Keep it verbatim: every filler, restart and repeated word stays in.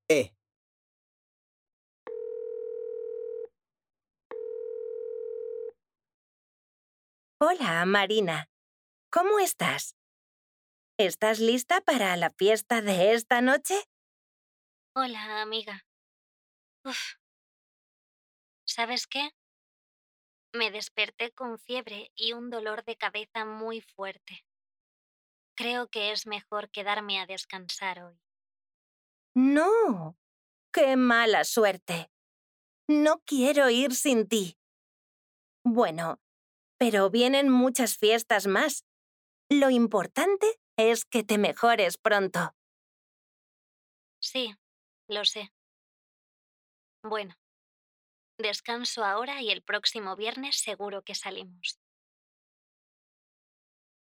E. Hola, Marina. ¿Cómo estás? ¿Estás lista para la fiesta de esta noche? Hola, amiga. Uf, ¿sabes qué? Me desperté con fiebre y un dolor de cabeza muy fuerte. Creo que es mejor quedarme a descansar hoy. No. ¡Qué mala suerte! No quiero ir sin ti. Bueno, pero vienen muchas fiestas más. Lo importante es que te mejores pronto. Sí, lo sé. Bueno, descanso ahora y el próximo viernes seguro que salimos.